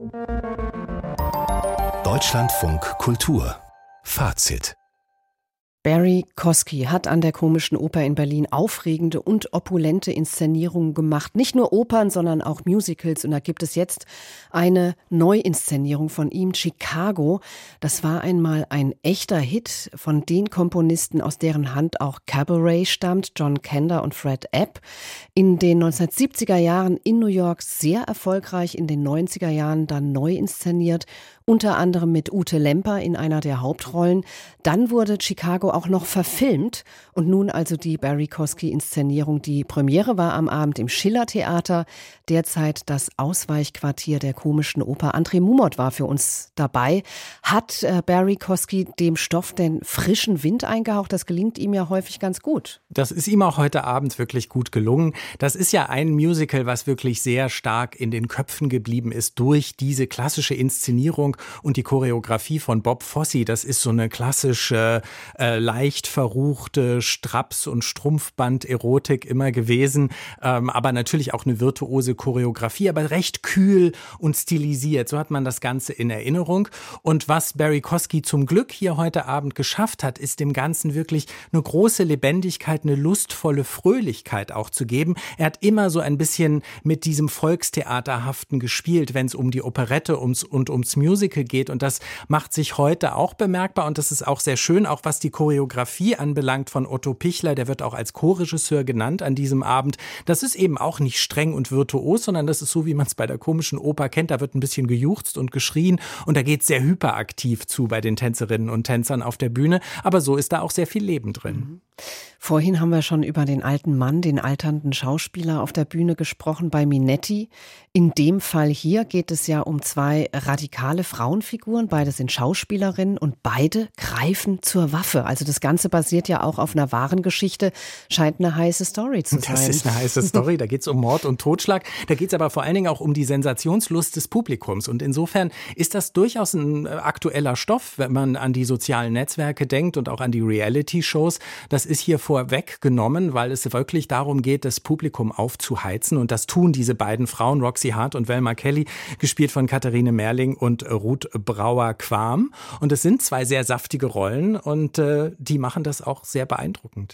Deutschlandfunk Kultur Fazit. Barry Kosky hat an der Komischen Oper in Berlin aufregende und opulente Inszenierungen gemacht. Nicht nur Opern, sondern auch Musicals. Und da gibt es jetzt eine Neuinszenierung von ihm, Chicago. Das war einmal ein echter Hit von den Komponisten, aus deren Hand auch Cabaret stammt, John Kander und Fred Ebb. In den 1970er Jahren in New York sehr erfolgreich, in den 90er Jahren dann neu inszeniert. Unter anderem mit Ute Lemper in einer der Hauptrollen. Dann wurde Chicago auch noch verfilmt und nun also die Barry Kosky-Inszenierung. Die Premiere war am Abend im Schiller-Theater, derzeit das Ausweichquartier der Komischen Oper. André Mumot war für uns dabei. Hat Barry Kosky dem Stoff den frischen Wind eingehaucht? Das gelingt ihm ja häufig ganz gut. Das ist ihm auch heute Abend wirklich gut gelungen. Das ist ja ein Musical, was wirklich sehr stark in den Köpfen geblieben ist durch diese klassische Inszenierung und die Choreografie von Bob Fosse. Das ist so eine klassische, leicht verruchte Straps- und Strumpfband-Erotik immer gewesen, aber natürlich auch eine virtuose Choreografie, aber recht kühl und stilisiert. So hat man das Ganze in Erinnerung. Und was Barry Kosky zum Glück hier heute Abend geschafft hat, ist dem Ganzen wirklich eine große Lebendigkeit, eine lustvolle Fröhlichkeit auch zu geben. Er hat immer so ein bisschen mit diesem Volkstheaterhaften gespielt, wenn es um die Operette ums Musical geht, und das macht sich heute auch bemerkbar, und das ist auch sehr schön, auch was die Choreografie anbelangt von Otto Pichler, der wird auch als Co-Regisseur genannt an diesem Abend. Das ist eben auch nicht streng und virtuos, sondern das ist so, wie man es bei der Komischen Oper kennt, da wird ein bisschen gejuchzt und geschrien und da geht es sehr hyperaktiv zu bei den Tänzerinnen und Tänzern auf der Bühne, aber so ist da auch sehr viel Leben drin. Vorhin haben wir schon über den alten Mann, den alternden Schauspieler auf der Bühne gesprochen bei Minetti. In dem Fall hier geht es ja um zwei radikale Frauenfiguren. Beide sind Schauspielerinnen und beide greifen zur Waffe. Also das Ganze basiert ja auch auf einer wahren Geschichte. Scheint eine heiße Story zu sein. Das ist eine heiße Story. Da geht es um Mord und Totschlag. Da geht es aber vor allen Dingen auch um die Sensationslust des Publikums. Und insofern ist das durchaus ein aktueller Stoff, wenn man an die sozialen Netzwerke denkt und auch an die Reality-Shows. Das ist hier vorweggenommen, weil es wirklich darum geht, das Publikum aufzuheizen. Und das tun diese beiden Frauen, Roxy Hart und Velma Kelly, gespielt von Katharine Merling und Ruth Brauer-Quam. Und es sind zwei sehr saftige Rollen und die machen das auch sehr beeindruckend.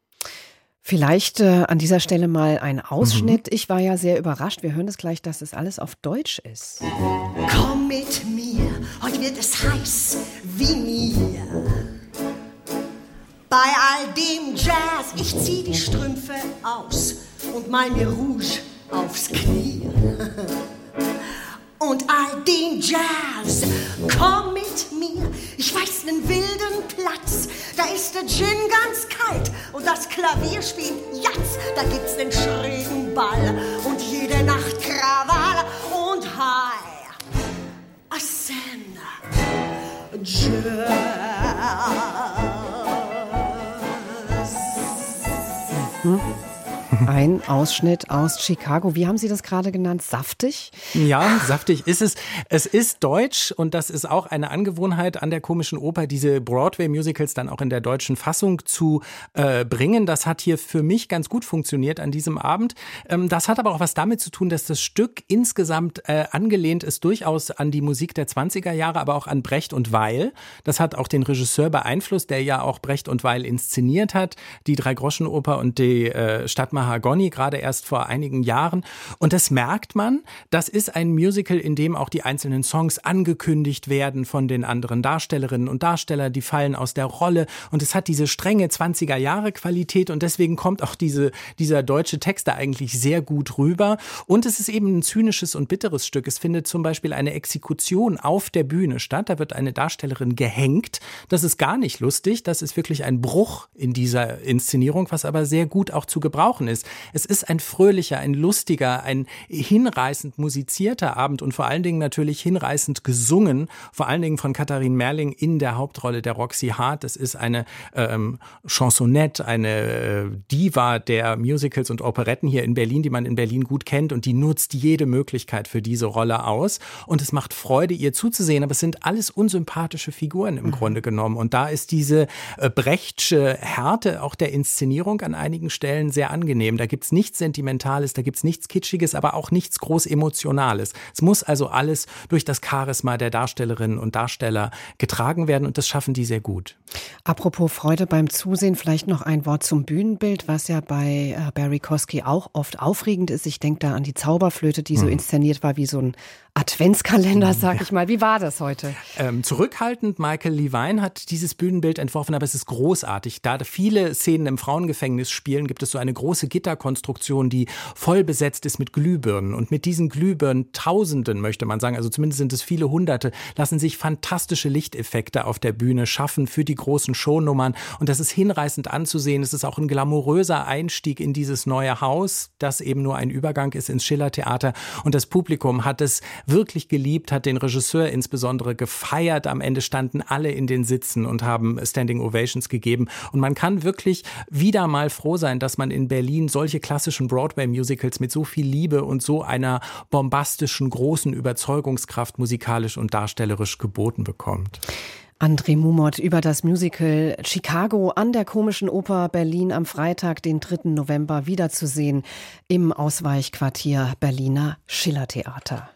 Vielleicht an dieser Stelle mal ein Ausschnitt. Ich war ja sehr überrascht. Wir hören es gleich, dass es alles auf Deutsch ist. Komm mit mir, heute wird es heiß wie mir. Bei all dem Jazz, ich zieh die Strümpfe aus und mal mir Rouge aufs Knie. Und all den Jazz, komm mit mir, ich weiß nen wilden Platz, da ist der Gin ganz kalt und das Klavier spielt Jazz, da gibt's nen schrägen Ball und jede Nacht Krawall und High Ascend Jazz. Ein Ausschnitt aus Chicago. Wie haben Sie das gerade genannt? Saftig? Ja, saftig ist es. Es ist deutsch und das ist auch eine Angewohnheit an der Komischen Oper, diese Broadway-Musicals dann auch in der deutschen Fassung zu bringen. Das hat hier für mich ganz gut funktioniert an diesem Abend. Das hat aber auch was damit zu tun, dass das Stück insgesamt angelehnt ist durchaus an die Musik der 20er Jahre, aber auch an Brecht und Weil. Das hat auch den Regisseur beeinflusst, der ja auch Brecht und Weil inszeniert hat. Die Dreigroschenoper und die Stadt Mahagoni, gerade erst vor einigen Jahren. Und das merkt man, das ist ein Musical, in dem auch die einzelnen Songs angekündigt werden von den anderen Darstellerinnen und Darstellern, die fallen aus der Rolle und es hat diese strenge 20er-Jahre-Qualität und deswegen kommt auch dieser deutsche Text da eigentlich sehr gut rüber. Und es ist eben ein zynisches und bitteres Stück. Es findet zum Beispiel eine Exekution auf der Bühne statt. Da wird eine Darstellerin gehängt. Das ist gar nicht lustig. Das ist wirklich ein Bruch in dieser Inszenierung, was aber sehr gut auch zu gebrauchen ist. Es ist ein fröhlicher, ein lustiger, ein hinreißend musizierter Abend und vor allen Dingen natürlich hinreißend gesungen, vor allen Dingen von Katharine Merling in der Hauptrolle der Roxy Hart. Es ist eine Chansonette, eine Diva der Musicals und Operetten hier in Berlin, die man in Berlin gut kennt und die nutzt jede Möglichkeit für diese Rolle aus und es macht Freude, ihr zuzusehen, aber es sind alles unsympathische Figuren im Grunde genommen und da ist diese Brechtsche Härte auch der Inszenierung an einigen Stellen sehr angenehm. angenehm. Da gibt's nichts Sentimentales, da gibt's nichts Kitschiges, aber auch nichts groß Emotionales. Es muss also alles durch das Charisma der Darstellerinnen und Darsteller getragen werden und das schaffen die sehr gut. Apropos Freude beim Zusehen, vielleicht noch ein Wort zum Bühnenbild, was ja bei Barry Kosky auch oft aufregend ist. Ich denke da an die Zauberflöte, die so inszeniert war wie so ein Adventskalender, sag ich mal. Wie war das heute? Zurückhaltend, Michael Levine hat dieses Bühnenbild entworfen, aber es ist großartig. Da viele Szenen im Frauengefängnis spielen, gibt es so eine große Gitterkonstruktion, die voll besetzt ist mit Glühbirnen. Und mit diesen Glühbirnen, Tausenden möchte man sagen, also zumindest sind es viele Hunderte, lassen sich fantastische Lichteffekte auf der Bühne schaffen für die großen Shownummern. Und das ist hinreißend anzusehen. Es ist auch ein glamouröser Einstieg in dieses neue Haus, das eben nur ein Übergang ist ins Schillertheater. Und das Publikum hat es wirklich geliebt, hat den Regisseur insbesondere gefeiert. Am Ende standen alle in den Sitzen und haben Standing Ovations gegeben. Und man kann wirklich wieder mal froh sein, dass man in Berlin solche klassischen Broadway-Musicals mit so viel Liebe und so einer bombastischen, großen Überzeugungskraft musikalisch und darstellerisch geboten bekommt. André Mumot über das Musical Chicago an der Komischen Oper Berlin am Freitag, den 3. November, wiederzusehen im Ausweichquartier Berliner Schillertheater.